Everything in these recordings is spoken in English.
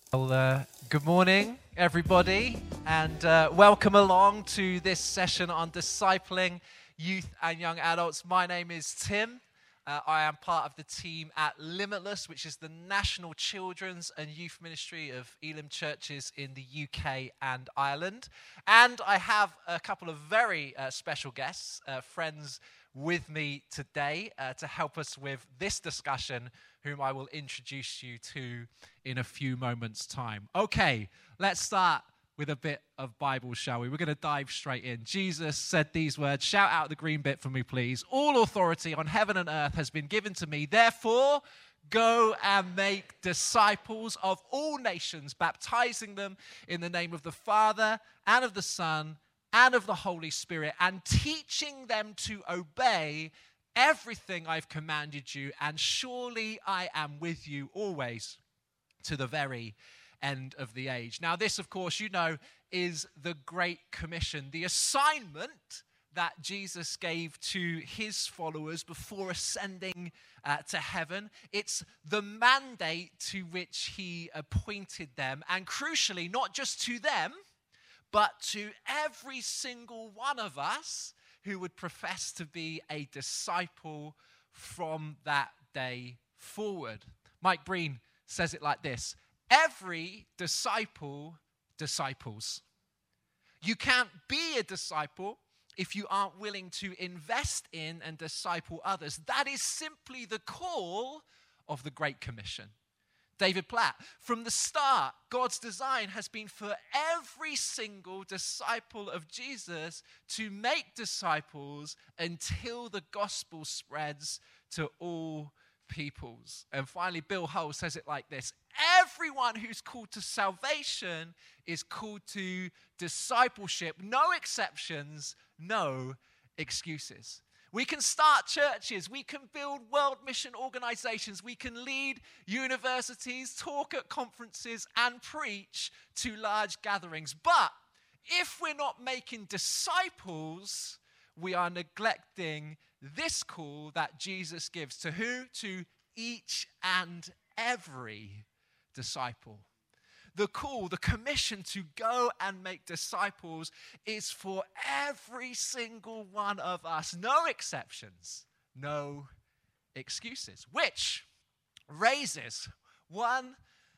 Good morning, everybody, and welcome along to this session on discipling youth and young adults. My name is Tim. I am part of the team at Limitless, which is the national children's and youth ministry of Elim churches in the UK and Ireland. And I have a couple of very special guests, friends with me today to help us with this discussion, whom I will introduce you to in a few moments' time. Okay, let's start with a bit of Bible, shall we? We're going to dive straight in. Jesus said these words. Shout out the green bit for me, please. All authority on heaven and earth has been given to me. Therefore, go and make disciples of all nations, baptizing them in the name of the Father and of the Son and of the Holy Spirit, and teaching them to obey everything I've commanded you, and surely I am with you always to the very end of the age. Now, this, of course, you know, is the Great Commission, the assignment that Jesus gave to his followers before ascending to heaven. It's the mandate to which he appointed them, and crucially, not just to them, but to every single one of us who would profess to be a disciple from that day forward. Mike Breen says it like this: every disciple disciples. You can't be a disciple if you aren't willing to invest in and disciple others. That is simply the call of the Great Commission. David Platt, from the start, God's design has been for every single disciple of Jesus to make disciples until the gospel spreads to all peoples. And finally, Bill Hull says it like this: everyone who's called to salvation is called to discipleship. No exceptions, no excuses. We can start churches, we can build world mission organizations, we can lead universities, talk at conferences, and preach to large gatherings. But if we're not making disciples, we are neglecting this call that Jesus gives to who? To each and every disciple. The call, the commission to go and make disciples is for every single one of us. No exceptions, no excuses. Which raises one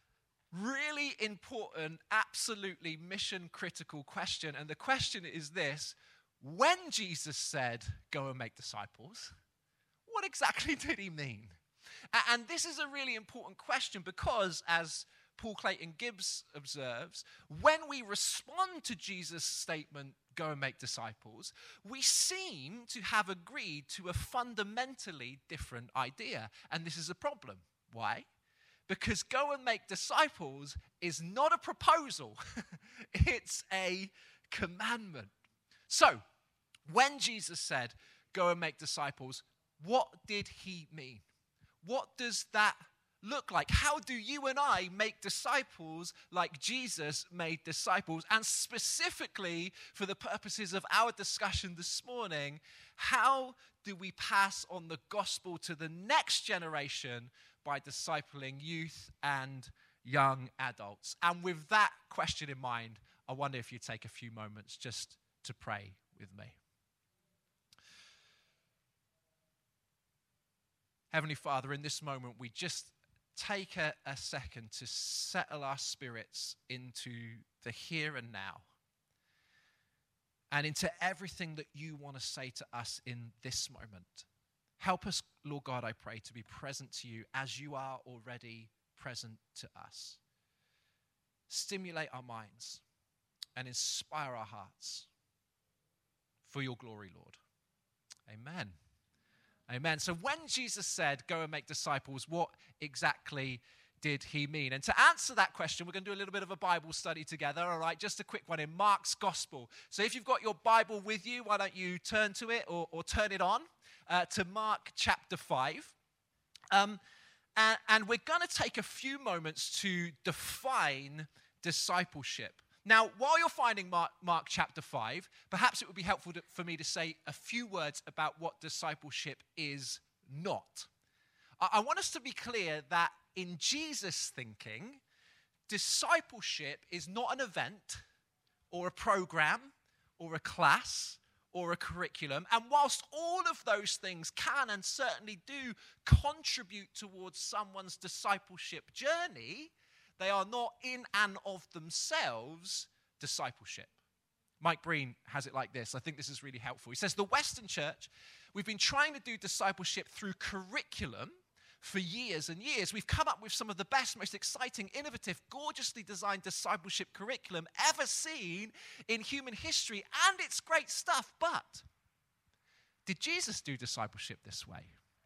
really important, absolutely mission critical question. And the question is this: when Jesus said, go and make disciples, what exactly did he mean? And this is a really important question because, as Paul Clayton Gibbs observes, when we respond to Jesus' statement, go and make disciples, we seem to have agreed to a fundamentally different idea. And this is a problem. Why? Because go and make disciples is not a proposal. It's a commandment. So, when Jesus said, go and make disciples, what did he mean? What does that look like? How do you and I make disciples like Jesus made disciples? And specifically, for the purposes of our discussion this morning, how do we pass on the gospel to the next generation by discipling youth and young adults? And with that question in mind, I wonder if you take a few moments just to pray with me. Heavenly Father, in this moment, we just take a second to settle our spirits into the here and now and into everything that you want to say to us in this moment. Help us, Lord God, I pray, to be present to you as you are already present to us. Stimulate our minds and inspire our hearts for your glory, Lord. Amen. Amen. So when Jesus said, go and make disciples, what exactly did he mean? And to answer that question, we're going to do a little bit of a Bible study together, all right? Just a quick one in Mark's Gospel. So if you've got your Bible with you, why don't you turn to it or turn it on to Mark chapter 5. And we're going to take a few moments to define discipleship. Now, while you're finding Mark chapter 5, perhaps it would be helpful for me to say a few words about what discipleship is not. I want us to be clear that in Jesus' thinking, discipleship is not an event or a program or a class or a curriculum. And whilst all of those things can and certainly do contribute towards someone's discipleship journey, they are not in and of themselves discipleship. Mike Breen has it like this. I think this is really helpful. He says, the Western church, we've been trying to do discipleship through curriculum for years and years. We've come up with some of the best, most exciting, innovative, gorgeously designed discipleship curriculum ever seen in human history, and it's great stuff. But did Jesus do discipleship this way?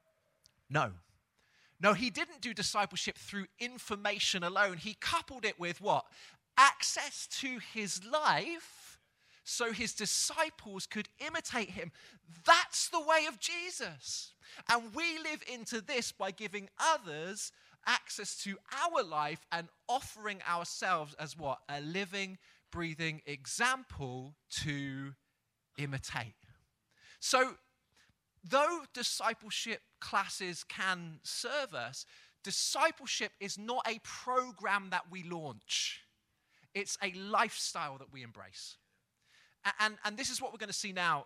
No. No, he didn't do discipleship through information alone. He coupled it with what? Access to his life so his disciples could imitate him. That's the way of Jesus. And we live into this by giving others access to our life and offering ourselves as what? A living, breathing example to imitate. So, though discipleship classes can serve us, discipleship is not a program that we launch. It's a lifestyle that we embrace. And this is what we're going to see now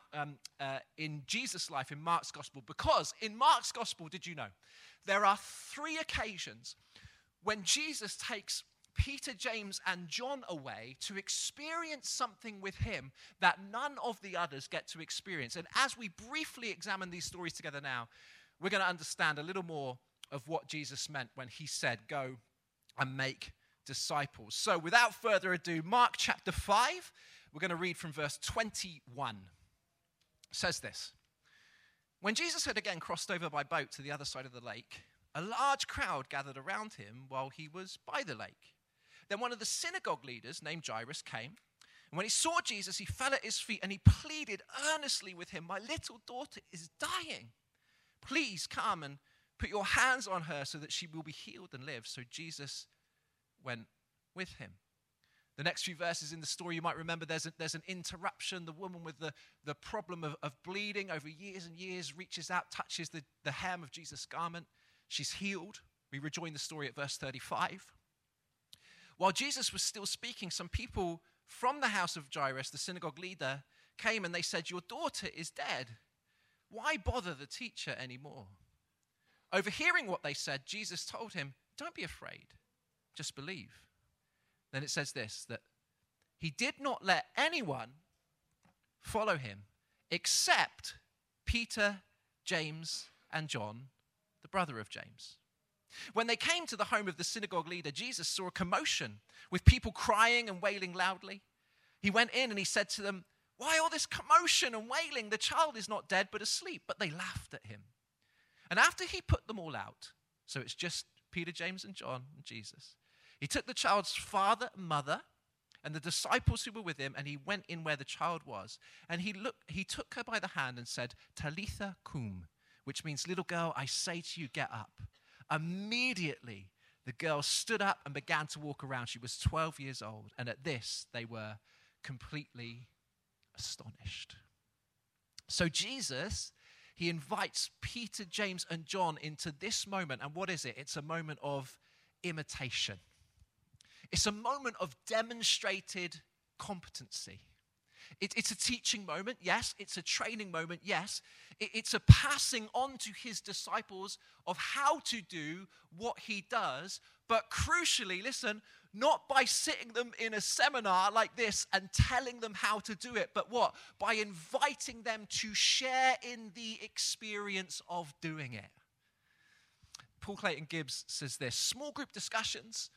in Jesus' life, in Mark's gospel. Because in Mark's gospel, did you know, there are 3 occasions when Jesus takes Peter, James, and John away to experience something with him that none of the others get to experience. And as we briefly examine these stories together now, we're going to understand a little more of what Jesus meant when he said, go and make disciples. So without further ado, Mark chapter 5, we're going to read from verse 21. It says this: when Jesus had again crossed over by boat to the other side of the lake, a large crowd gathered around him while he was by the lake. Then one of the synagogue leaders named Jairus came, and when he saw Jesus, he fell at his feet and he pleaded earnestly with him, my little daughter is dying. Please come and put your hands on her so that she will be healed and live. So Jesus went with him. The next few verses in the story, you might remember there's an interruption. The woman with the problem of bleeding over years and years reaches out, touches the hem of Jesus' garment. She's healed. We rejoin the story at verse 35. While Jesus was still speaking, some people from the house of Jairus, the synagogue leader, came and they said, your daughter is dead. Why bother the teacher anymore? Overhearing what they said, Jesus told him, don't be afraid, just believe. Then it says this, that he did not let anyone follow him except Peter, James, and John, the brother of James. When they came to the home of the synagogue leader, Jesus saw a commotion with people crying and wailing loudly. He went in and he said to them, why all this commotion and wailing? The child is not dead but asleep. But they laughed at him. And after he put them all out, so it's just Peter, James, and John and Jesus, he took the child's father and mother and the disciples who were with him, and he went in where the child was. And he took her by the hand and said, Talitha cum, which means, little girl, I say to you, get up. Immediately, the girl stood up and began to walk around. She was 12 years old. And at this, they were completely astonished. So Jesus, he invites Peter, James, and John into this moment. And what is it? It's a moment of imitation. It's a moment of demonstrated competency. It's a teaching moment, yes. It's a training moment, yes. It's a passing on to his disciples of how to do what he does. But crucially, listen, not by sitting them in a seminar like this and telling them how to do it, but what? By inviting them to share in the experience of doing it. Paul Clayton Gibbs says this, small group discussions,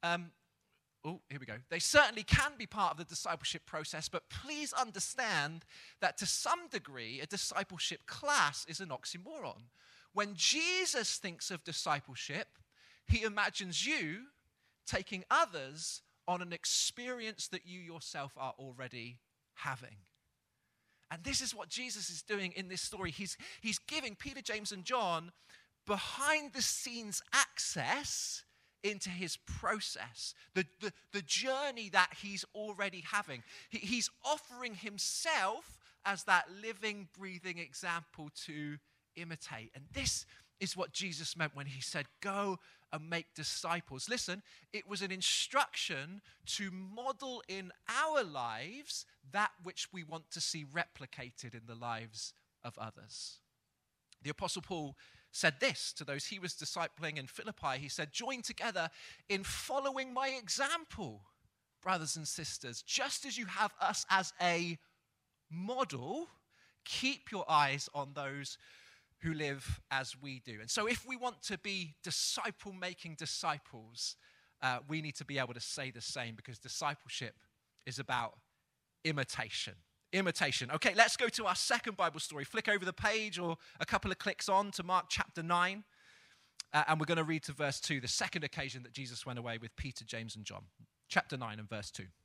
here we go. They certainly can be part of the discipleship process, but please understand that to some degree, a discipleship class is an oxymoron. When Jesus thinks of discipleship, he imagines you taking others on an experience that you yourself are already having. And this is what Jesus is doing in this story. He's giving Peter, James, and John behind the scenes access into his process, the journey that he's already having. He's offering himself as that living, breathing example to imitate. And this is what Jesus meant when he said, go and make disciples. Listen, it was an instruction to model in our lives that which we want to see replicated in the lives of others. The Apostle Paul said this to those he was discipling in Philippi. He said, join together in following my example, brothers and sisters. Just as you have us as a model, keep your eyes on those who live as we do. And so if we want to be disciple-making disciples, we need to be able to say the same, because discipleship is about imitation. Imitation. Okay, let's go to our second Bible story. Flick over the page or a couple of clicks on to Mark chapter 9. And we're going to read to verse 2, the second occasion that Jesus went away with Peter, James, and John. Chapter 9 and verse 2.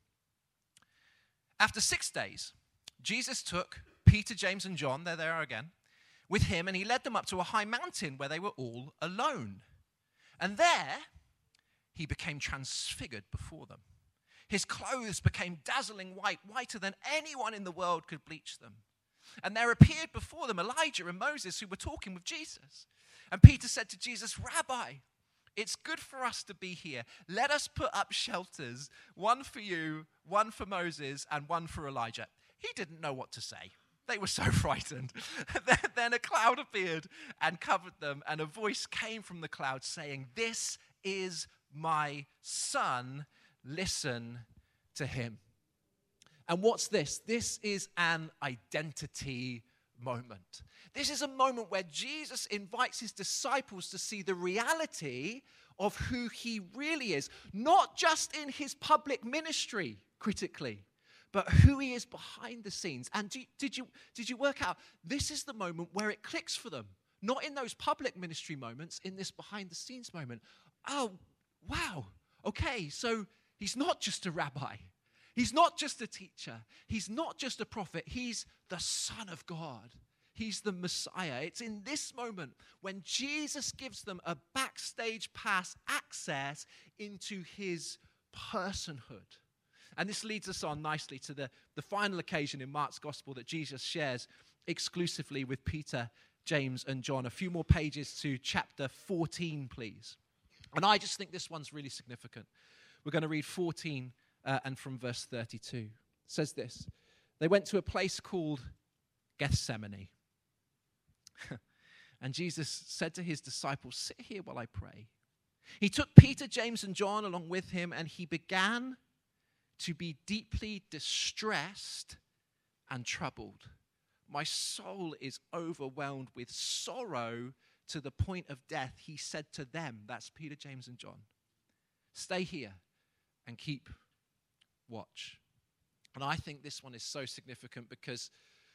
After 6 days, Jesus took Peter, James, and John, there they are again, with him, and he led them up to a high mountain where they were all alone. And there, he became transfigured before them. His clothes became dazzling white, whiter than anyone in the world could bleach them. And there appeared before them Elijah and Moses, who were talking with Jesus. And Peter said to Jesus, Rabbi, it's good for us to be here. Let us put up shelters, one for you, one for Moses, and one for Elijah. He didn't know what to say. They were so frightened. Then a cloud appeared and covered them, and a voice came from the cloud saying, this is my son, listen to him. And what's this? This is an identity moment. This is a moment where Jesus invites his disciples to see the reality of who he really is, not just in his public ministry, critically, but who he is behind the scenes. And did you work out? This is the moment where it clicks for them. Not in those public ministry moments, in this behind the scenes moment. Oh, wow. Okay, so he's not just a rabbi. He's not just a teacher. He's not just a prophet. He's the Son of God. He's the Messiah. It's in this moment when Jesus gives them a backstage pass access into his personhood. And this leads us on nicely to the final occasion in Mark's gospel that Jesus shares exclusively with Peter, James, and John. A few more pages to chapter 14, please. And I just think this one's really significant. We're going to read 14 and from verse 32. It says this: they went to a place called Gethsemane. And Jesus said to his disciples, sit here while I pray. He took Peter, James, and John along with him, and he began to be deeply distressed and troubled. My soul is overwhelmed with sorrow to the point of death. He said to them, that's Peter, James, and John, stay here and keep watch. And I think this one is so significant because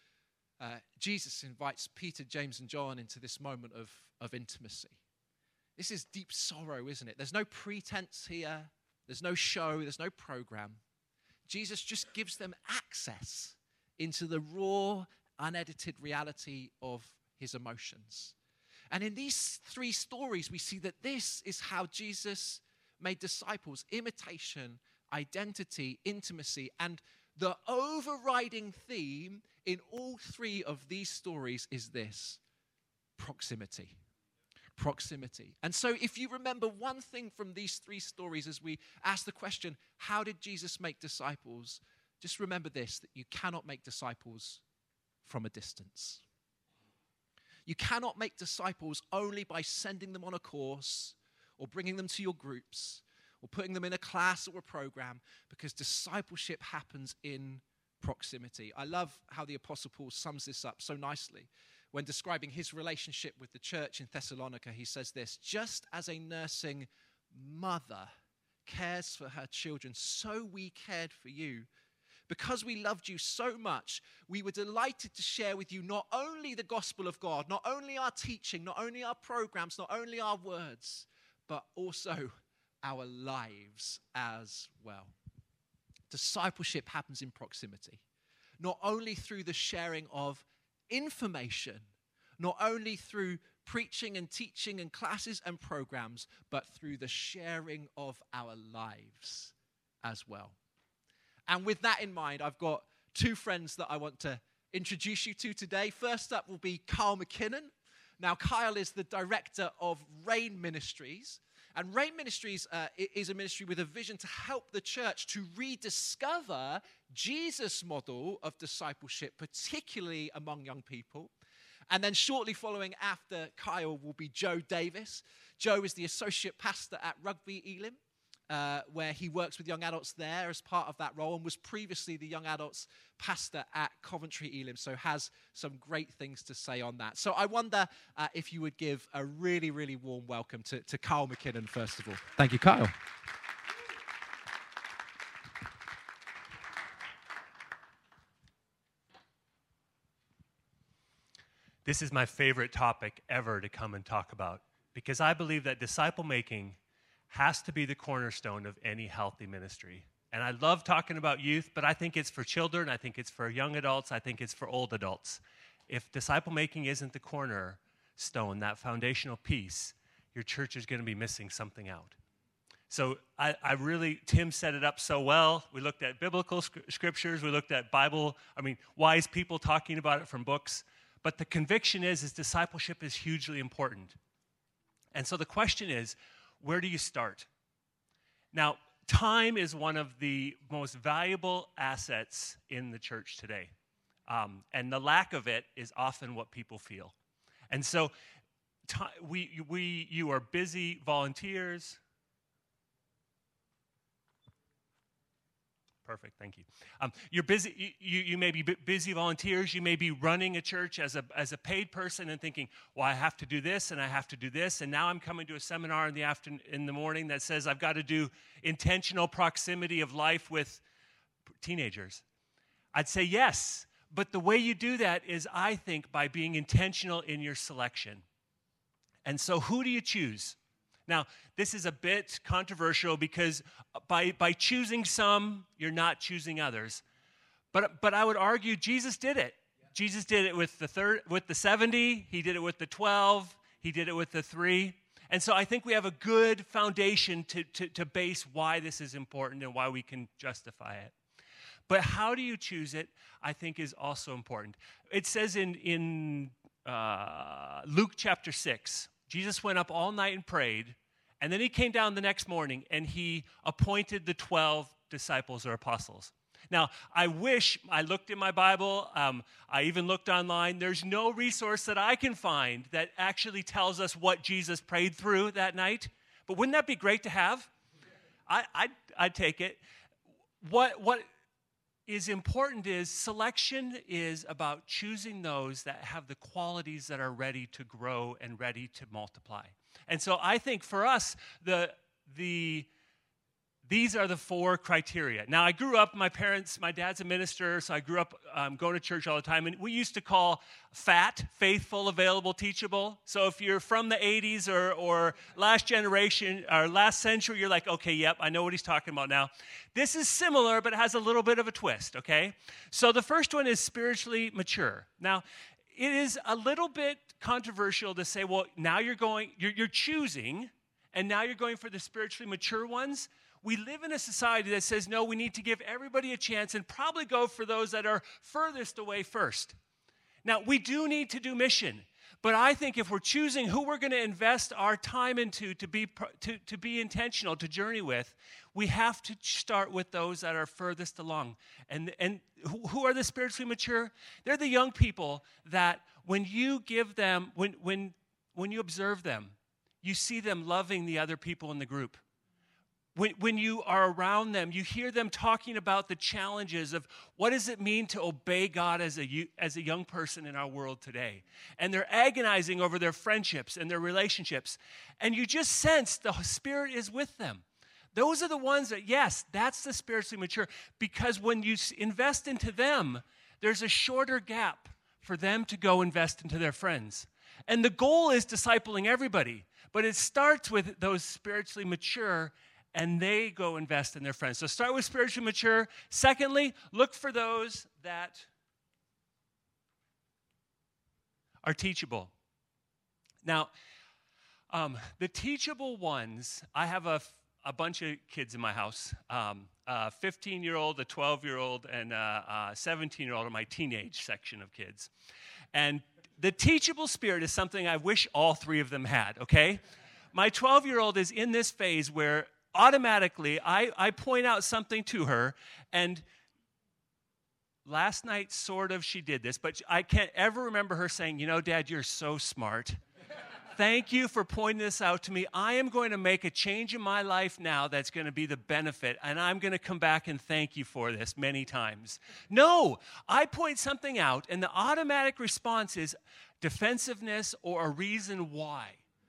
Jesus invites Peter, James, and John into this moment of intimacy. This is deep sorrow, isn't it? There's no pretense here. There's no show. There's no program. Jesus just gives them access into the raw, unedited reality of his emotions. And in these three stories, we see that this is how Jesus made disciples: imitation, identity, intimacy. And the overriding theme in all three of these stories is this: proximity. Proximity. And so if you remember one thing from these three stories as we ask the question, how did Jesus make disciples? Just remember this, that you cannot make disciples from a distance. You cannot make disciples only by sending them on a course or bringing them to your groups or putting them in a class or a program, because discipleship happens in proximity. I love how the Apostle Paul sums this up so nicely. When describing his relationship with the church in Thessalonica, he says this: just as a nursing mother cares for her children, so we cared for you. Because we loved you so much, we were delighted to share with you not only the gospel of God, not only our teaching, not only our programs, not only our words, but also our lives as well. Discipleship happens in proximity, not only through the sharing of information, not only through preaching and teaching and classes and programs, but through the sharing of our lives as well. And with that in mind, I've got two friends that I want to introduce you to today. First up will be Carl McKinnon. Now, Kyle is the director of Rain Ministries. And Rain Ministries is a ministry with a vision to help the church to rediscover Jesus' model of discipleship, particularly among young people. And then shortly following after Kyle will be Joe Davis. Joe is the associate pastor at Rugby Elim, where he works with young adults there as part of that role, and was previously the young adults pastor at Coventry Elim, so has some great things to say on that. So I wonder if you would give a really, really warm welcome to Kyle McKinnon, first of all. Thank you, Kyle. This is my favorite topic ever to come and talk about, because I believe that disciple making has to be the cornerstone of any healthy ministry. And I love talking about youth, but I think it's for children, I think it's for young adults, I think it's for old adults. If disciple making isn't the cornerstone, that foundational piece, your church is going to be missing something out. So Tim set it up so well. We looked at biblical scriptures, we looked at wise people talking about it from books. But the conviction is discipleship is hugely important. And so the question is, where do you start? Now, time is one of the most valuable assets in the church today. And the lack of it is often what people feel. And so you are busy volunteers. Perfect, thank you. You're busy. You may be busy volunteers. You may be running a church as a paid person and thinking, well, I have to do this and I have to do this, and now I'm coming to a seminar in the morning that says I've got to do intentional proximity of life with teenagers. I'd say yes, but the way you do that is, I think, by being intentional in your selection. And so, who do you choose? Now, this is a bit controversial because by choosing some, you're not choosing others. But I would argue Jesus did it. Yeah. Jesus did it with the 70. He did it with the 12. He did it with the 3. And so I think we have a good foundation to base why this is important and why we can justify it. But how do you choose it, I think, is also important. It says in Luke chapter 6, Jesus went up all night and prayed, and then he came down the next morning and he appointed the 12 disciples or apostles. Now, I wish I looked in my Bible. I even looked online. There's no resource that I can find that actually tells us what Jesus prayed through that night. But wouldn't that be great to have? I'd take it. What is important is selection is about choosing those that have the qualities that are ready to grow and ready to multiply. And so I think for us, these are the 4 criteria. Now, I grew up, my dad's a minister, so I grew up going to church all the time. And we used to call FAT, faithful, available, teachable. So if you're from the 80s or last generation or last century, you're like, okay, yep, I know what he's talking about now. This is similar, but it has a little bit of a twist, okay? So the first one is spiritually mature. Now, it is a little bit controversial to say, well, now you're choosing, and now you're going for the spiritually mature ones. We live in a society that says, no, we need to give everybody a chance and probably go for those that are furthest away first. Now, we do need to do mission, but I think if we're choosing who we're going to invest our time into to be intentional, to journey with, we have to start with those that are furthest along. And who are the spiritually mature? They're the young people that when you give them, when you observe them, you see them loving the other people in the group. When you are around them, you hear them talking about the challenges of what does it mean to obey God as a young person in our world today. And they're agonizing over their friendships and their relationships. And you just sense the Spirit is with them. Those are the ones that, yes, that's the spiritually mature. Because when you invest into them, there's a shorter gap for them to go invest into their friends. And the goal is discipling everybody. But it starts with those spiritually mature, and they go invest in their friends. So start with spiritually mature. Secondly, look for those that are teachable. Now, the teachable ones, I have a bunch of kids in my house. A 15-year-old, a 12-year-old, and a 17-year-old are my teenage section of kids. And The teachable spirit is something I wish all three of them had, okay? My 12-year-old is in this phase where automatically I point out something to her, and last night sort of she did this, but I can't ever remember her saying, you know, Dad, you're so smart. Thank you for pointing this out to me. I am going to make a change in my life now that's going to be the benefit, and I'm going to come back and thank you for this many times. No, I point something out, and the automatic response is defensiveness or a reason why.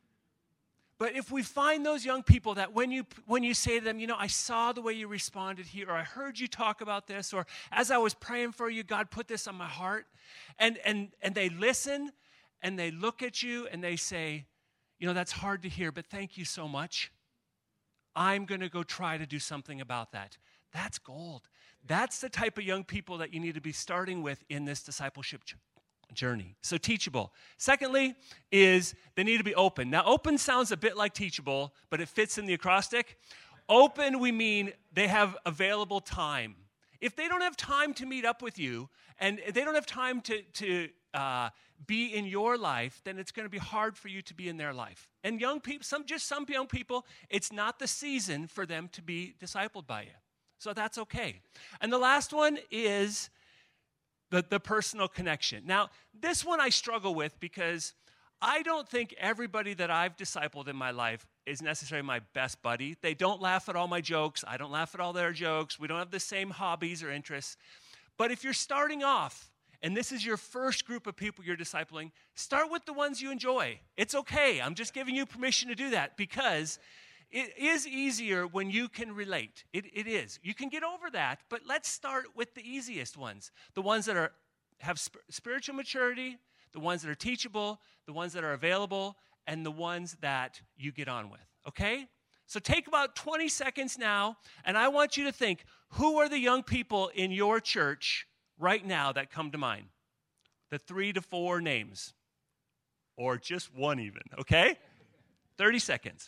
But if we find those young people that when you say to them, you know, I saw the way you responded here, or I heard you talk about this, or as I was praying for you, God put this on my heart, and they listen, and they look at you and they say, you know, that's hard to hear, but thank you so much. I'm going to go try to do something about that. That's gold. That's the type of young people that you need to be starting with in this discipleship journey. So teachable. Secondly is they need to be open. Now, open sounds a bit like teachable, but it fits in the acrostic. Open, we mean they have available time. If they don't have time to meet up with you, and they don't have time to be in your life, then it's going to be hard for you to be in their life. And young people, some young people, it's not the season for them to be discipled by you. So that's okay. And the last one is the personal connection. Now, this one I struggle with because I don't think everybody that I've discipled in my life is necessarily my best buddy. They don't laugh at all my jokes. I don't laugh at all their jokes. We don't have the same hobbies or interests. But if you're starting off, and this is your first group of people you're discipling, start with the ones you enjoy. It's okay. I'm just giving you permission to do that because it is easier when you can relate. It is. You can get over that, but let's start with the easiest ones. The ones that have spiritual maturity, the ones that are teachable, the ones that are available, and the ones that you get on with, okay? So take about 20 seconds now, and I want you to think, who are the young people in your church right now that come to mind? The 3 to 4 names, or just one even, okay? 30 seconds.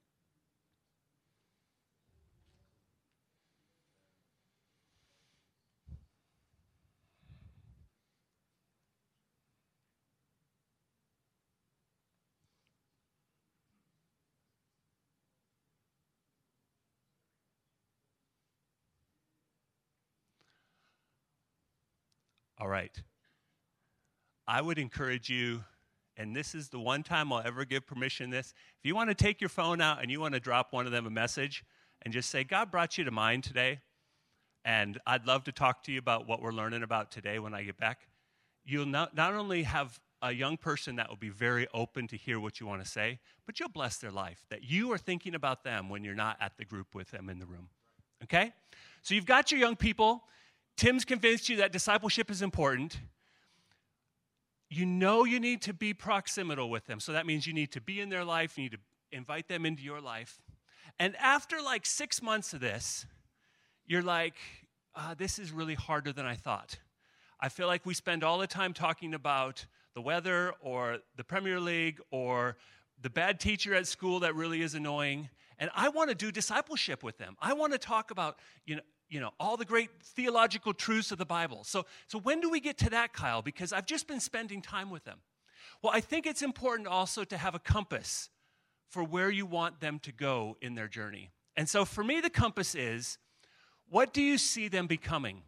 All right. I would encourage you, and this is the one time I'll ever give permission to this, if you want to take your phone out and you want to drop one of them a message and just say, God brought you to mind today, and I'd love to talk to you about what we're learning about today when I get back. You'll not only have a young person that will be very open to hear what you want to say, but you'll bless their life, that you are thinking about them when you're not at the group with them in the room. Okay? So you've got your young people. Tim's convinced you that discipleship is important. You know you need to be proximal with them. So that means you need to be in their life. You need to invite them into your life. And after like 6 months of this, you're like, this is really harder than I thought. I feel like we spend all the time talking about the weather or the Premier League or the bad teacher at school that really is annoying. And I want to do discipleship with them. I want to talk about, all the great theological truths of the Bible. So when do we get to that, Kyle? Because I've just been spending time with them. Well, I think it's important also to have a compass for where you want them to go in their journey. And so for me, the compass is, what do you see them becoming?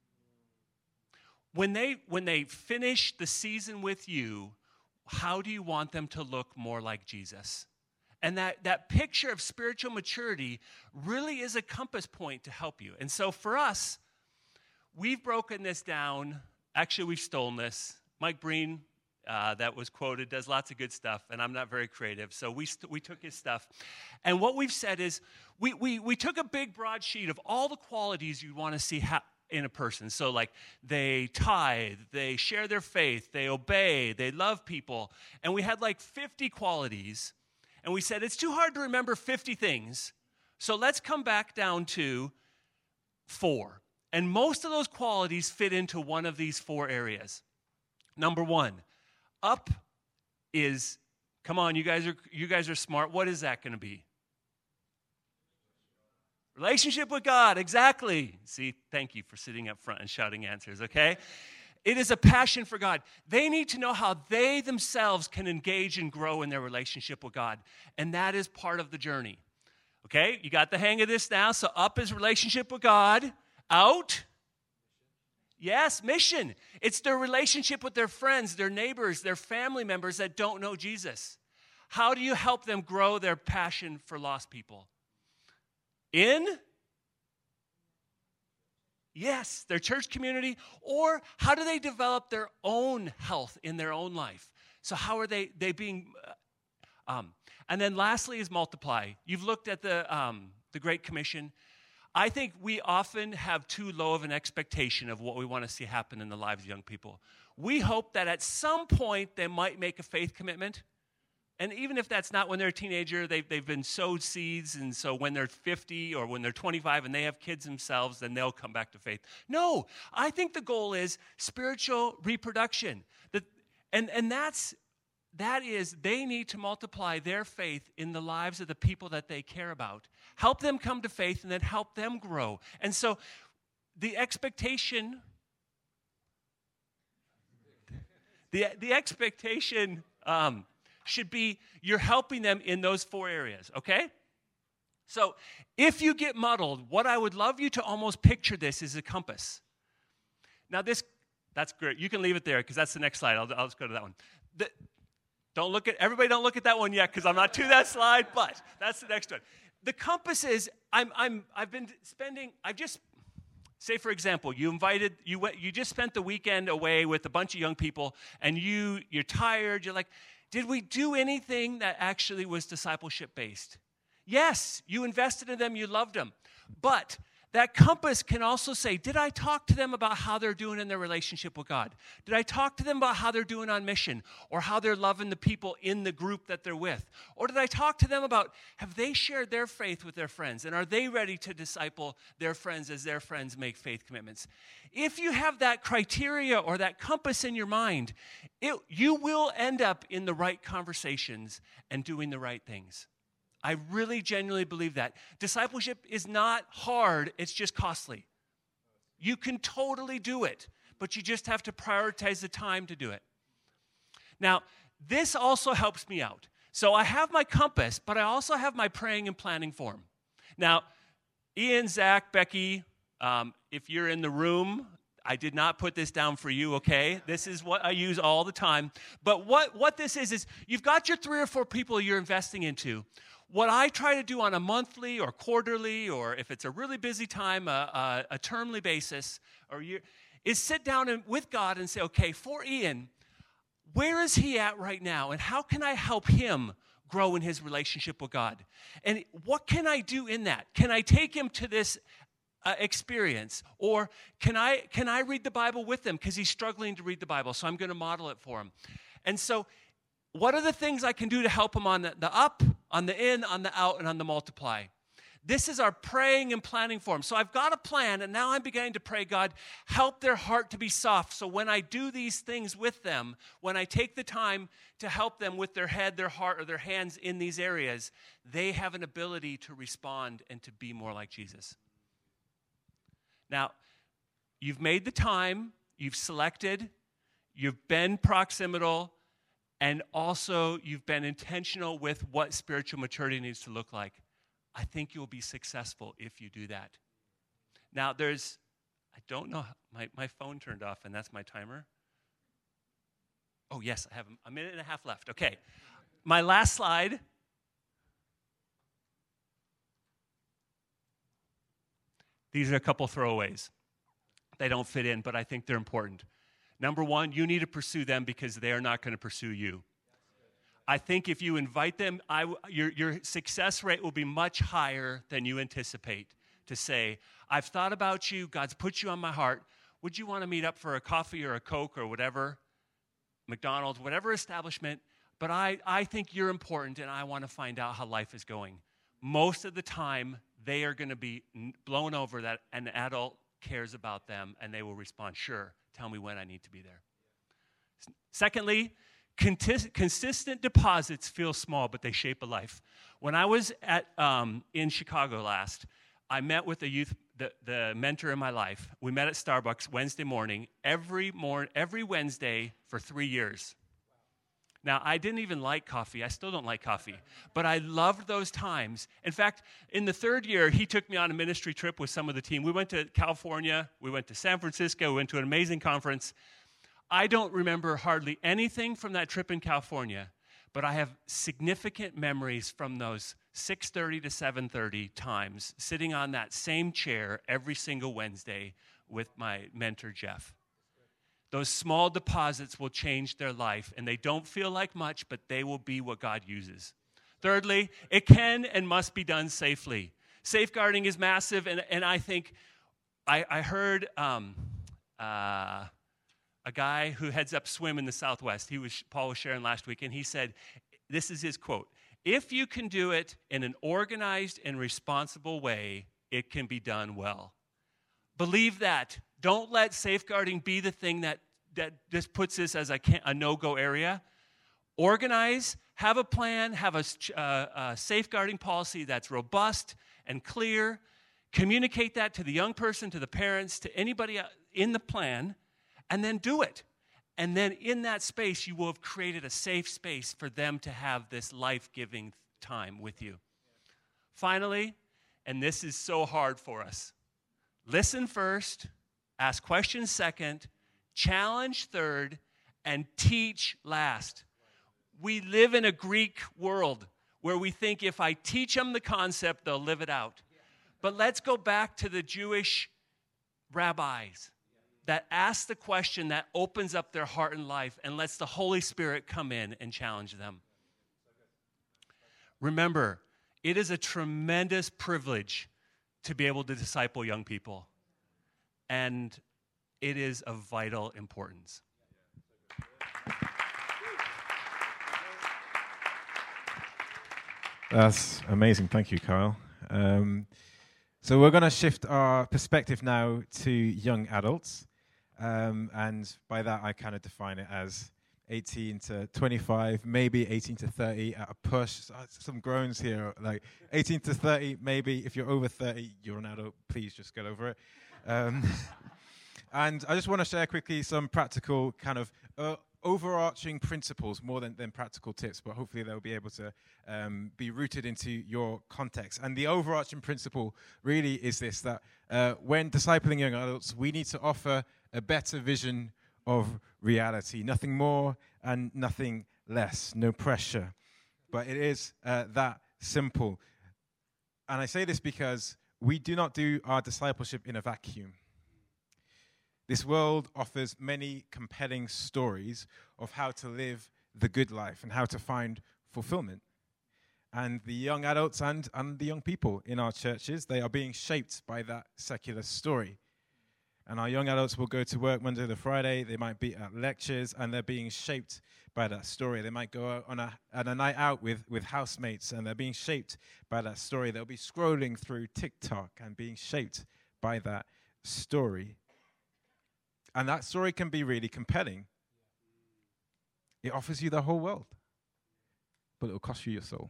When they finish the season with you, how do you want them to look more like Jesus? And that picture of spiritual maturity really is a compass point to help you. And so for us, we've broken this down. Actually, we've stolen this. Mike Breen, that was quoted, does lots of good stuff, and I'm not very creative. So we took his stuff. And what we've said is we took a big, broad sheet of all the qualities you want to see in a person. So like they tithe, they share their faith, they obey, they love people. And we had like 50 qualities. And we said, it's too hard to remember 50 things, so let's come back down to 4. And most of those qualities fit into one of these 4 areas. Number 1, up is, come on, you guys are smart. What is that going to be? Relationship with God, exactly. See, thank you for sitting up front and shouting answers, okay? It is a passion for God. They need to know how they themselves can engage and grow in their relationship with God. And that is part of the journey. Okay, you got the hang of this now. So up is relationship with God. Out. Yes, mission. It's their relationship with their friends, their neighbors, their family members that don't know Jesus. How do you help them grow their passion for lost people? In? Yes, their church community. Or how do they develop their own health in their own life? So how are they being... and then lastly is multiply. You've looked at the Great Commission. I think we often have too low of an expectation of what we want to see happen in the lives of young people. We hope that at some point they might make a faith commitment. And even if that's not when they're a teenager, they've been sowed seeds, and so when they're 50 or when they're 25 and they have kids themselves, then they'll come back to faith. No, I think the goal is spiritual reproduction. That is, they need to multiply their faith in the lives of the people that they care about. Help them come to faith and then help them grow. And so the expectation, should be you're helping them in those 4 areas, okay? So if you get muddled, what I would love you to almost picture this is a compass. Now that's great. You can leave it there because that's the next slide. I'll just go to that one. Everybody don't look at that one yet because I'm not to that slide, but that's the next one. The compass is, say for example, you just spent the weekend away with a bunch of young people and you're tired, you're like, did we do anything that actually was discipleship based? Yes, you invested in them, you loved them. But that compass can also say, did I talk to them about how they're doing in their relationship with God? Did I talk to them about how they're doing on mission or how they're loving the people in the group that they're with? Or did I talk to them about, have they shared their faith with their friends? And are they ready to disciple their friends as their friends make faith commitments? If you have that criteria or that compass in your mind, you will end up in the right conversations and doing the right things. I really genuinely believe that. Discipleship is not hard, it's just costly. You can totally do it, but you just have to prioritize the time to do it. Now, this also helps me out. So I have my compass, but I also have my praying and planning form. Now, Ian, Zach, Becky, if you're in the room, I did not put this down for you, okay? This is what I use all the time. But what this is you've got your 3 or 4 people you're investing into. What I try to do on a monthly or quarterly, or if it's a really busy time, a termly basis, is sit down with God and say, okay, for Ian, where is he at right now? And how can I help him grow in his relationship with God? And what can I do in that? Can I take him to this experience? Or can I read the Bible with him? Because he's struggling to read the Bible, so I'm going to model it for him. And so what are the things I can do to help him on the up, on the in, on the out, and on the multiply? This is our praying and planning form. So I've got a plan, and now I'm beginning to pray, God, help their heart to be soft. So when I do these things with them, when I take the time to help them with their head, their heart, or their hands in these areas, they have an ability to respond and to be more like Jesus. Now, you've made the time, you've selected, you've been proximal, and also you've been intentional with what spiritual maturity needs to look like. I think you'll be successful if you do that. Now, I don't know, my phone turned off, and that's my timer. Oh, yes, I have a minute and a half left. Okay, my last slide. These are a couple throwaways. They don't fit in, but I think they're important. Number 1, you need to pursue them because they are not going to pursue you. I think if you invite them, your success rate will be much higher than you anticipate to say, I've thought about you, God's put you on my heart. Would you want to meet up for a coffee or a Coke or whatever, McDonald's, whatever establishment, but I think you're important and I want to find out how life is going. Most of the time, they are going to be blown over that an adult cares about them and they will respond, sure, tell me when I need to be there. Secondly, consistent deposits feel small, but they shape a life. When I was in Chicago last, I met with a youth the mentor in my life. We met at Starbucks Wednesday morning, every Wednesday for 3 years. Now, I didn't even like coffee. I still don't like coffee. But I loved those times. In fact, in the third year, he took me on a ministry trip with some of the team. We went to California. We went to San Francisco. We went to an amazing conference. I don't remember hardly anything from that trip in California, but I have significant memories from those 6:30 to 7:30 times, sitting on that same chair every single Wednesday with my mentor, Jeff. Those small deposits will change their life, and they don't feel like much, but they will be what God uses. Thirdly, it can and must be done safely. Safeguarding is massive, and I think I heard a guy who heads up swim in the Southwest. Paul was sharing last week, and he said, this is his quote, "If you can do it in an organized and responsible way, it can be done well." Believe that. Don't let safeguarding be the thing that just puts this as a no-go area. Organize, have a plan, have a safeguarding policy that's robust and clear. Communicate that to the young person, to the parents, to anybody in the plan, and then do it. And then in that space, you will have created a safe space for them to have this life-giving time with you. Finally, and this is so hard for us, listen first, ask questions second, challenge third, and teach last. We live in a Greek world where we think if I teach them the concept, they'll live it out. But let's go back to the Jewish rabbis that ask the question that opens up their heart and life and lets the Holy Spirit come in and challenge them. Remember, it is a tremendous privilege to be able to disciple young people. And it is of vital importance. That's amazing. Thank you, Kyle. So we're going to shift our perspective now to young adults. And by that, I kind of define it as 18 to 25, maybe 18 to 30 at a push. Some groans here, like 18 to 30, maybe. If you're over 30, you're an adult. Please just get over it. And I just want to share quickly some practical kind of overarching principles more than practical tips, but hopefully they'll be able to be rooted into your context. And the overarching principle really is this, that when discipling young adults, we need to offer a better vision of reality. Nothing more and nothing less. No pressure. But it is that simple. And I say this because we do not do our discipleship in a vacuum. This world offers many compelling stories of how to live the good life and how to find fulfillment. And the young adults and the young people in our churches, they are being shaped by that secular story. And our young adults will go to work Monday to Friday. They might be at lectures, and they're being shaped by that story. They might go out on a night out with housemates, and they're being shaped by that story. They'll be scrolling through TikTok and being shaped by that story. And that story can be really compelling. It offers you the whole world, but it will cost you your soul.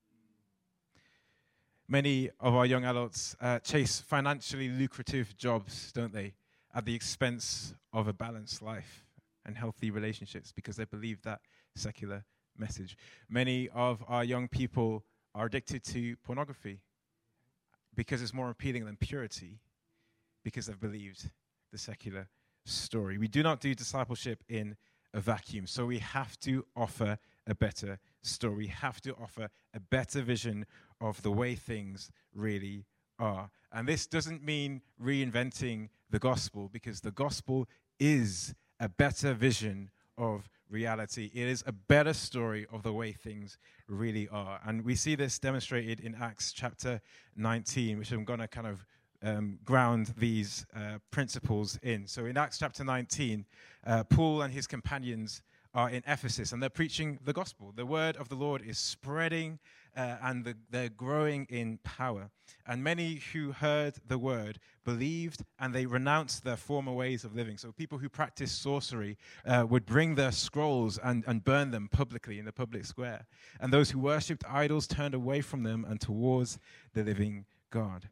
Many of our young adults chase financially lucrative jobs, don't they, at the expense of a balanced life and healthy relationships because they believe that secular message. Many of our young people are addicted to pornography because it's more appealing than purity because they've believed the secular story. We do not do discipleship in a vacuum, so we have to offer a better story. We have to offer a better vision of the way things really are. And this doesn't mean reinventing the gospel, because the gospel is a better vision of reality. It is a better story of the way things really are. And we see this demonstrated in Acts chapter 19, which I'm going to kind of ground these principles in. So in Acts chapter 19, Paul and his companions are in Ephesus, and they're preaching the gospel. The word of the Lord is spreading, and they're growing in power. And many who heard the word believed, and they renounced their former ways of living. So people who practiced sorcery would bring their scrolls and burn them publicly in the public square. And those who worshipped idols turned away from them and towards the living God.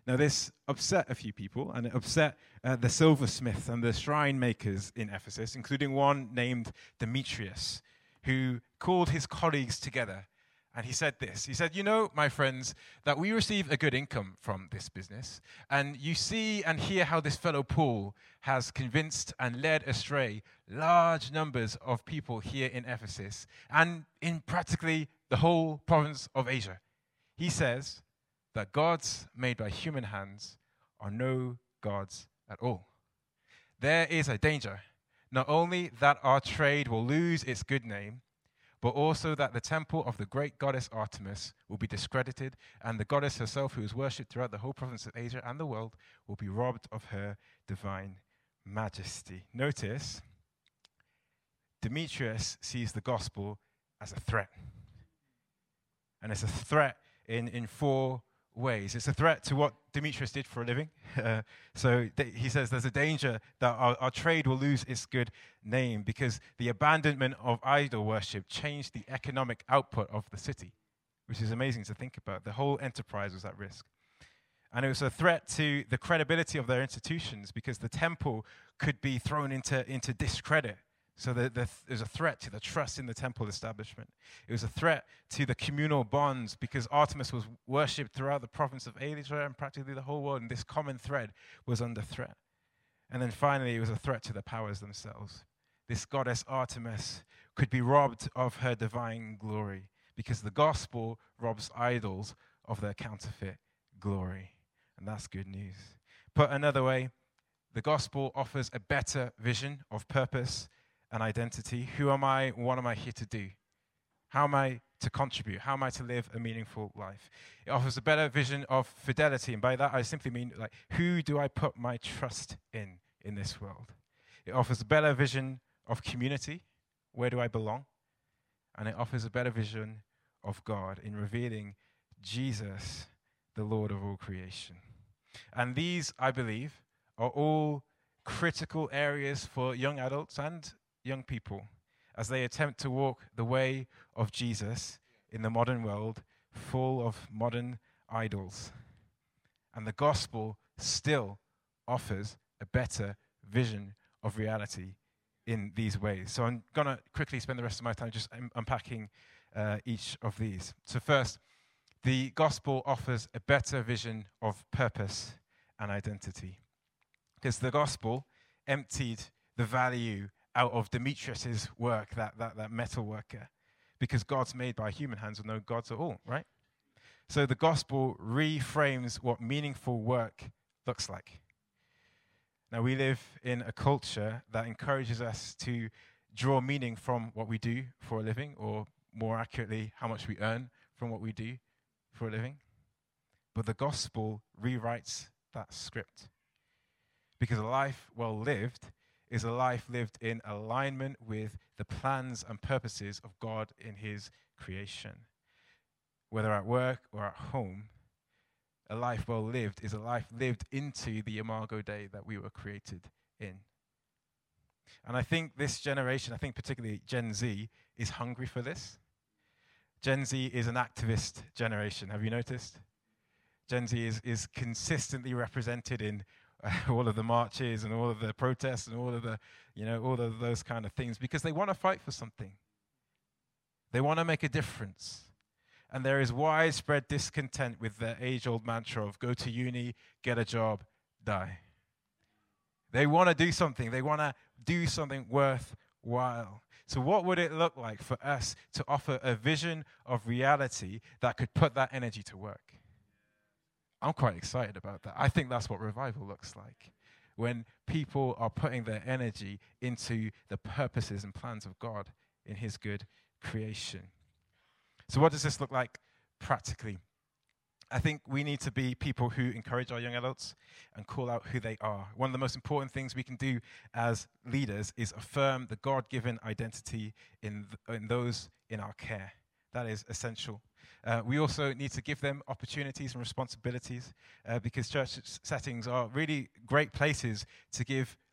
Now, this upset a few people, and it upset the silversmiths and the shrine makers in Ephesus, including one named Demetrius, who called his colleagues together. And he said this. He said, "You know, my friends, that we receive a good income from this business. And you see and hear how this fellow Paul has convinced and led astray large numbers of people here in Ephesus and in practically the whole province of Asia. He says that gods made by human hands are no gods at all. There is a danger, not only that our trade will lose its good name, but also that the temple of the great goddess Artemis will be discredited, and the goddess herself, who is worshipped throughout the whole province of Asia and the world, will be robbed of her divine majesty." Notice, Demetrius sees the gospel as a threat. And it's a threat in four ways. It's a threat to what Demetrius did for a living. He says there's a danger that our trade will lose its good name because the abandonment of idol worship changed the economic output of the city, which is amazing to think about. The whole enterprise was at risk. And it was a threat to the credibility of their institutions because the temple could be thrown into discredit. So there's a threat to the trust in the temple establishment. It was a threat to the communal bonds because Artemis was worshipped throughout the province of Asia and practically the whole world, and this common thread was under threat. And then finally, it was a threat to the powers themselves. This goddess Artemis could be robbed of her divine glory because the gospel robs idols of their counterfeit glory. And that's good news. Put another way, the gospel offers a better vision of purpose and identity. Who am I? What am I here to do? How am I to contribute? How am I to live a meaningful life? It offers a better vision of fidelity, and by that I simply mean, like, who do I put my trust in this world? It offers a better vision of community. Where do I belong? And it offers a better vision of God in revealing Jesus, the Lord of all creation. And these, I believe, are all critical areas for young adults and young people as they attempt to walk the way of Jesus in the modern world full of modern idols. And the gospel still offers a better vision of reality in these ways. So I'm going to quickly spend the rest of my time just unpacking each of these. So first, the gospel offers a better vision of purpose and identity. Because the gospel emptied the value out of Demetrius's work, that metal worker, because God's made by human hands are no gods at all, right? So the gospel reframes what meaningful work looks like. Now, we live in a culture that encourages us to draw meaning from what we do for a living, or more accurately, how much we earn from what we do for a living. But the gospel rewrites that script. Because a life well lived is a life lived in alignment with the plans and purposes of God in his creation. Whether at work or at home, a life well lived is a life lived into the Imago Dei that we were created in. And I think this generation, I think particularly Gen Z, is hungry for this. Gen Z is an activist generation. Have you noticed? Gen Z is consistently represented in all of the marches and all of the protests and all of the, all of those kind of things because they want to fight for something. They want to make a difference. And there is widespread discontent with the age-old mantra of go to uni, get a job, die. They want to do something. They want to do something worthwhile. So what would it look like for us to offer a vision of reality that could put that energy to work? I'm quite excited about that. I think that's what revival looks like. When people are putting their energy into the purposes and plans of God in his good creation. So what does this look like practically? I think we need to be people who encourage our young adults and call out who they are. One of the most important things we can do as leaders is affirm the God-given identity in those in our care. That is essential. We also need to give them opportunities and responsibilities because church settings are really great places to give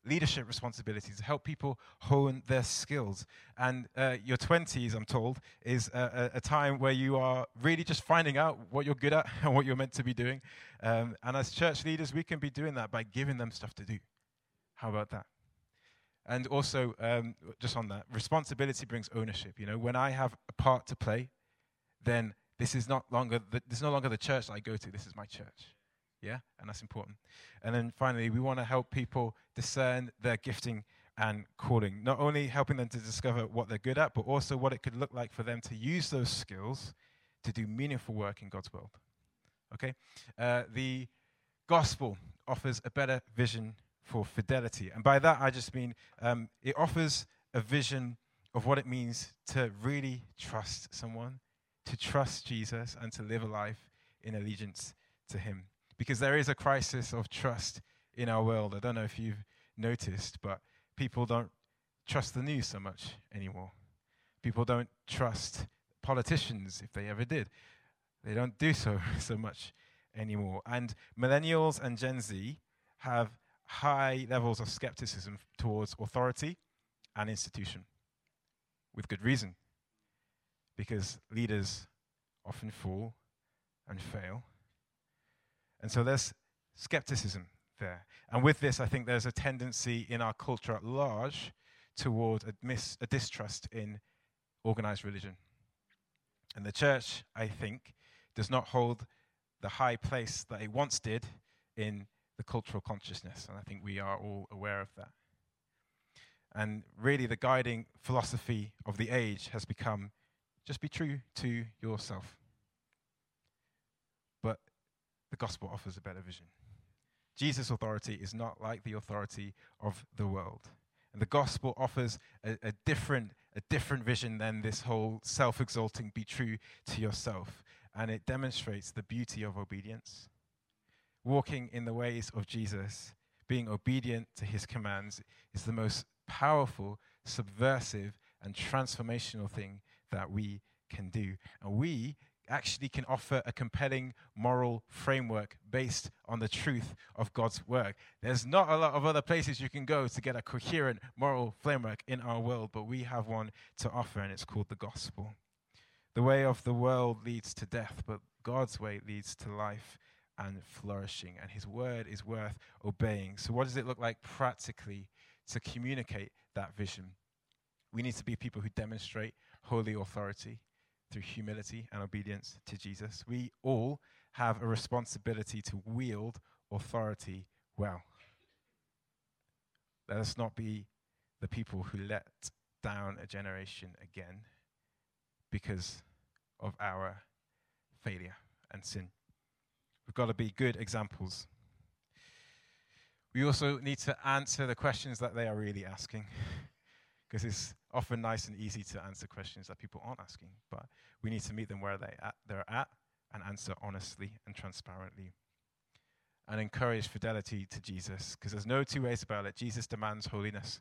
leadership responsibilities, to help people hone their skills. And your 20s, I'm told, is a time where you are really just finding out what you're good at and what you're meant to be doing. And as church leaders, we can be doing that by giving them stuff to do. How about that? And also, just on that, responsibility brings ownership. You know, when I have a part to play, then this is no longer the church that I go to. This is my church. Yeah, and that's important. And then finally, we want to help people discern their gifting and calling, not only helping them to discover what they're good at, but also what it could look like for them to use those skills to do meaningful work in God's world. Okay? The gospel offers a better vision for fidelity. And by that, I just mean it offers a vision of what it means to really trust someone, to trust Jesus, and to live a life in allegiance to him. Because there is a crisis of trust in our world. I don't know if you've noticed, but people don't trust the news so much anymore. People don't trust politicians if they ever did. They don't do so much anymore. And millennials and Gen Z have high levels of skepticism towards authority and institution, with good reason. Because leaders often fall and fail. And so there's skepticism there. And with this, I think there's a tendency in our culture at large toward a distrust in organized religion. And the church, I think, does not hold the high place that it once did in the cultural consciousness. And I think we are all aware of that. And really, the guiding philosophy of the age has become, just be true to yourself. But the gospel offers a better vision. Jesus' authority is not like the authority of the world. And the gospel offers a different vision than this whole self-exalting, be true to yourself. And it demonstrates the beauty of obedience. Walking in the ways of Jesus, being obedient to his commands, is the most powerful, subversive, and transformational thing that we can do. And we actually can offer a compelling moral framework based on the truth of God's work. There's not a lot of other places you can go to get a coherent moral framework in our world, but we have one to offer, and it's called the gospel. The way of the world leads to death, but God's way leads to life and flourishing, and his word is worth obeying. So what does it look like practically to communicate that vision? We need to be people who demonstrate holy authority through humility and obedience to Jesus. We all have a responsibility to wield authority well. Let us not be the people who let down a generation again because of our failure and sin. We've got to be good examples. We also need to answer the questions that they are really asking, because it's often nice and easy to answer questions that people aren't asking, but we need to meet them where they're at and answer honestly and transparently. And encourage fidelity to Jesus, because there's no two ways about it. Jesus demands holiness.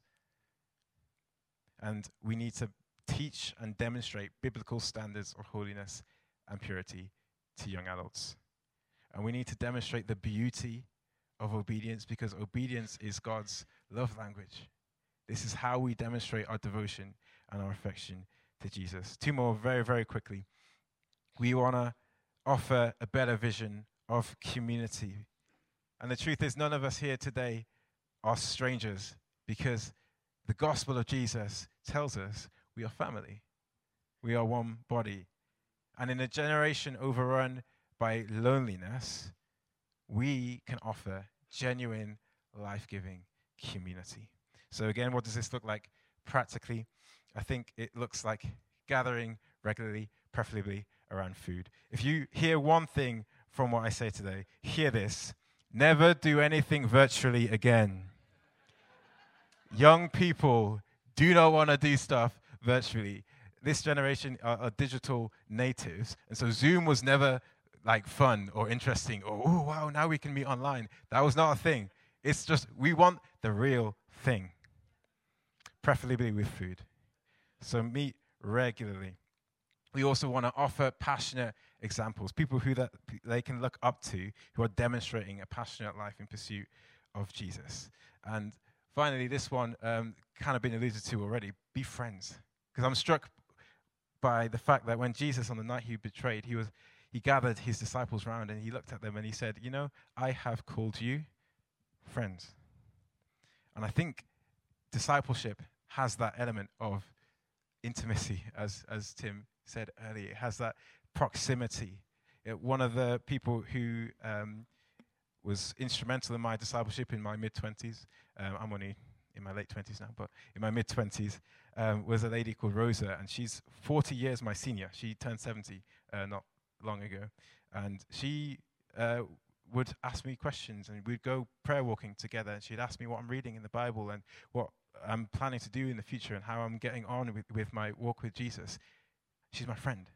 And we need to teach and demonstrate biblical standards of holiness and purity to young adults. And we need to demonstrate the beauty of obedience, because obedience is God's love language. This is how we demonstrate our devotion and our affection to Jesus. Two more very, very quickly. We want to offer a better vision of community. And the truth is, none of us here today are strangers, because the gospel of Jesus tells us we are family. We are one body. And in a generation overrun by loneliness, we can offer genuine, life-giving community. So again, what does this look like practically? I think it looks like gathering regularly, preferably around food. If you hear one thing from what I say today, hear this: never do anything virtually again. Young people do not want to do stuff virtually. This generation are digital natives, and so Zoom was never like fun or interesting or, oh, wow, now we can meet online. That was not a thing. It's just, we want the real thing, preferably with food. So meet regularly. We also want to offer passionate examples, people who that they can look up to, who are demonstrating a passionate life in pursuit of Jesus. And finally, this one kind of been alluded to already. Be friends. Because I'm struck by the fact that when Jesus, on the night he betrayed, he gathered his disciples round and he looked at them and he said, you know, I have called you friends. And I think discipleship has that element of intimacy, as Tim said earlier. It has that proximity. One of the people who was instrumental in my discipleship in my mid-20s, I'm only in my late 20s now, but in my mid-20s, was a lady called Rosa, and she's 40 years my senior. She turned 70 not long ago. And she would ask me questions, and we'd go prayer walking together, and she'd ask me what I'm reading in the Bible and what I'm planning to do in the future and how I'm getting on with my walk with Jesus. She's my friend.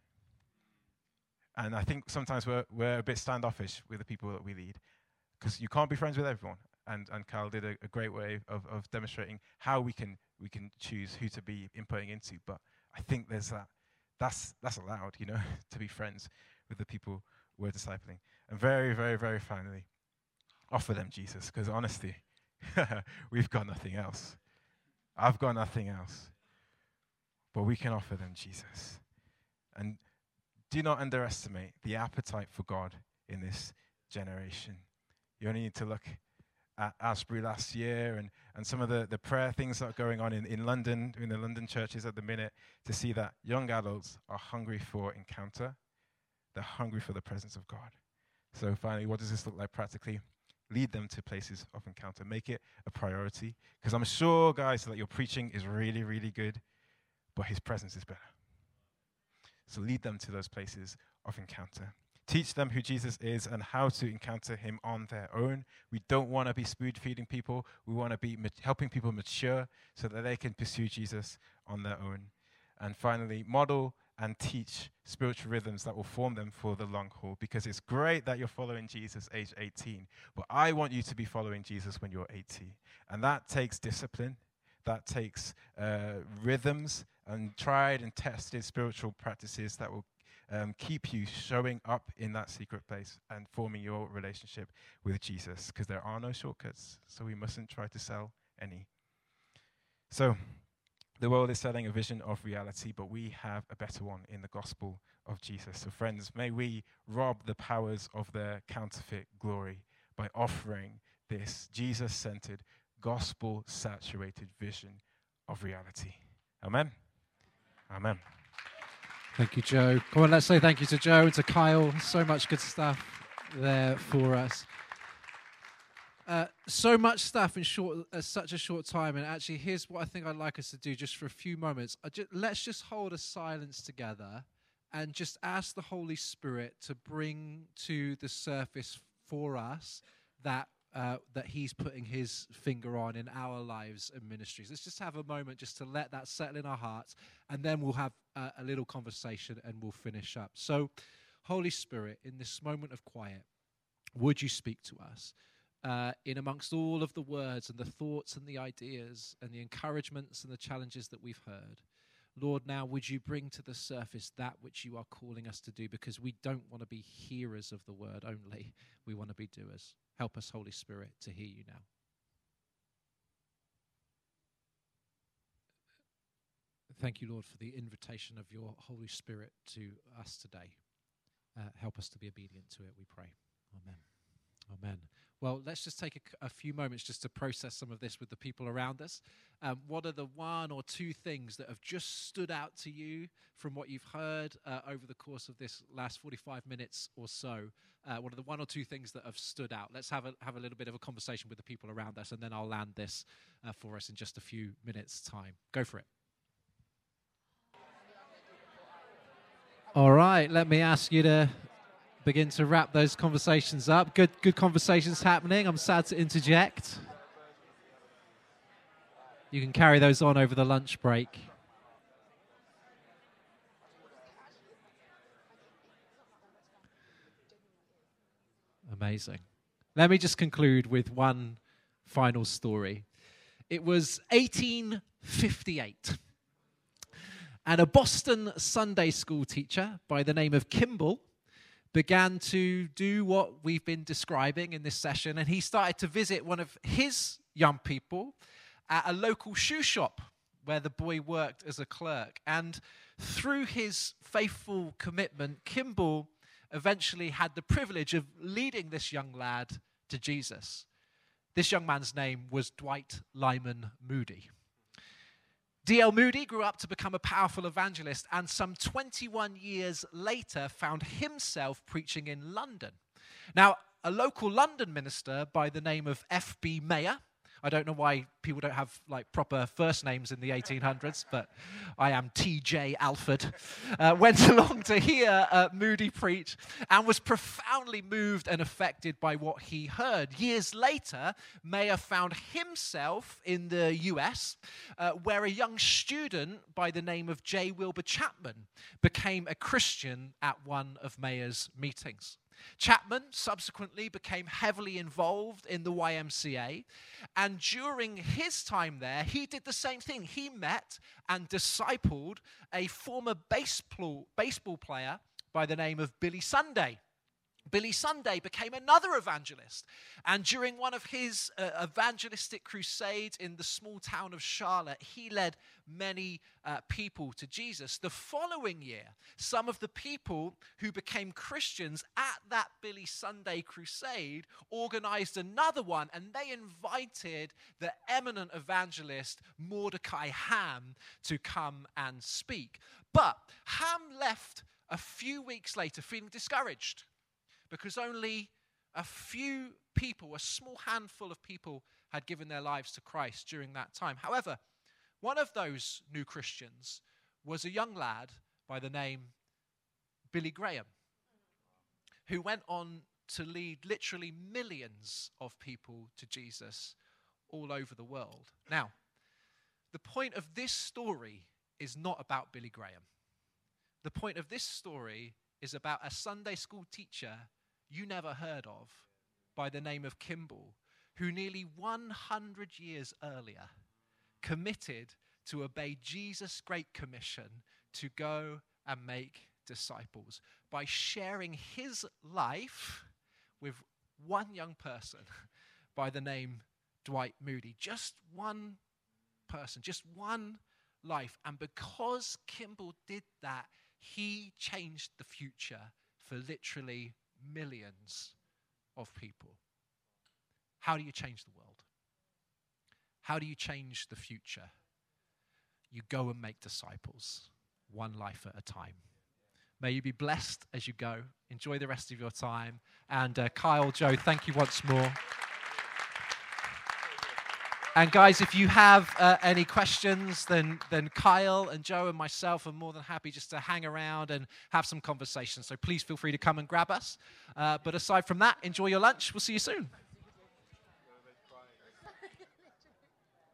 And I think sometimes we're a bit standoffish with the people that we lead, because you can't be friends with everyone. And Carl did a great way of demonstrating how we can choose who to be inputting into. But I think there's that's allowed, you know, to be friends with the people we're discipling. And very, very, very finally, offer them Jesus, because honestly, we've got nothing else. I've got nothing else. But we can offer them Jesus. And do not underestimate the appetite for God in this generation. You only need to look at Asbury last year and some of the prayer things that are going on in London, in the London churches at the minute, to see that young adults are hungry for encounter. They're hungry for the presence of God. So finally, what does this look like practically? Lead them to places of encounter. Make it a priority. Because I'm sure, guys, that your preaching is really, really good, but his presence is better. So lead them to those places of encounter. Teach them who Jesus is and how to encounter him on their own. We don't want to be spoon-feeding people. We want to be helping people mature so that they can pursue Jesus on their own. And finally, model and teach spiritual rhythms that will form them for the long haul. Because it's great that you're following Jesus age 18, but I want you to be following Jesus when you're 80. And that takes discipline. That takes rhythms and tried and tested spiritual practices that will keep you showing up in that secret place and forming your relationship with Jesus, because there are no shortcuts, so we mustn't try to sell any. So the world is selling a vision of reality, but we have a better one in the gospel of Jesus. So friends, may we rob the powers of their counterfeit glory by offering this Jesus-centered, gospel-saturated vision of reality. Amen? Amen. Thank you, Joe. Come on, let's say thank you to Joe and to Kyle. So much good stuff there for us. So much stuff in such a short time. And actually, here's what I think I'd like us to do just for a few moments. Let's just hold a silence together and just ask the Holy Spirit to bring to the surface for us that he's putting his finger on in our lives and ministries. Let's just have a moment just to let that settle in our hearts, and then we'll have a little conversation and we'll finish up. So, Holy Spirit, in this moment of quiet, would you speak to us? In amongst all of the words and the thoughts and the ideas and the encouragements and the challenges that we've heard, Lord, now would you bring to the surface that which you are calling us to do, because we don't want to be hearers of the word only. We want to be doers. Help us, Holy Spirit, to hear you now. Thank you, Lord, for the invitation of your Holy Spirit to us today. Help us to be obedient to it, we pray. Amen. Amen. Well, let's just take a few moments just to process some of this with the people around us. What are the one or two things that have just stood out to you from what you've heard over the course of this last 45 minutes or so? What are the one or two things that have stood out? Let's have a little bit of a conversation with the people around us, and then I'll land this for us in just a few minutes' time. Go for it. All right, let me ask you to begin to wrap those conversations up. Good conversations happening. I'm sad to interject. You can carry those on over the lunch break. Amazing. Let me just conclude with one final story. It was 1858. And a Boston Sunday school teacher by the name of Kimball began to do what we've been describing in this session, and he started to visit one of his young people at a local shoe shop where the boy worked as a clerk. And through his faithful commitment, Kimball eventually had the privilege of leading this young lad to Jesus. This young man's name was Dwight Lyman Moody. D.L. Moody grew up to become a powerful evangelist, and some 21 years later found himself preaching in London. Now, a local London minister by the name of F.B. Mayer, I don't know why people don't have like proper first names in the 1800s, but I am T.J. Alford, went along to hear Moody preach and was profoundly moved and affected by what he heard. Years later, Mayer found himself in the US, where a young student by the name of J. Wilbur Chapman became a Christian at one of Mayer's meetings. Chapman subsequently became heavily involved in the YMCA, and during his time there, he did the same thing. He met and discipled a former baseball player by the name of Billy Sunday. Billy Sunday became another evangelist, and during one of his evangelistic crusades in the small town of Charlotte, he led many people to Jesus. The following year, some of the people who became Christians at that Billy Sunday crusade organized another one, and they invited the eminent evangelist Mordecai Ham to come and speak. But Ham left a few weeks later feeling discouraged, because only a few people, a small handful of people, had given their lives to Christ during that time. However, one of those new Christians was a young lad by the name Billy Graham, who went on to lead literally millions of people to Jesus all over the world. Now, the point of this story is not about Billy Graham. The point of this story is about a Sunday school teacher you never heard of by the name of Kimball, who nearly 100 years earlier committed to obey Jesus' great commission to go and make disciples by sharing his life with one young person by the name Dwight Moody. Just one person, just one life. And because Kimball did that, he changed the future for literally millions of people. How do you change the world? How do you change the future? You go and make disciples, one life at a time. May you be blessed as you go. Enjoy the rest of your time. And Kyle, Joe, thank you once more. And guys, if you have any questions, then Kyle and Joe and myself are more than happy just to hang around and have some conversations. So please feel free to come and grab us. But aside from that, enjoy your lunch. We'll see you soon.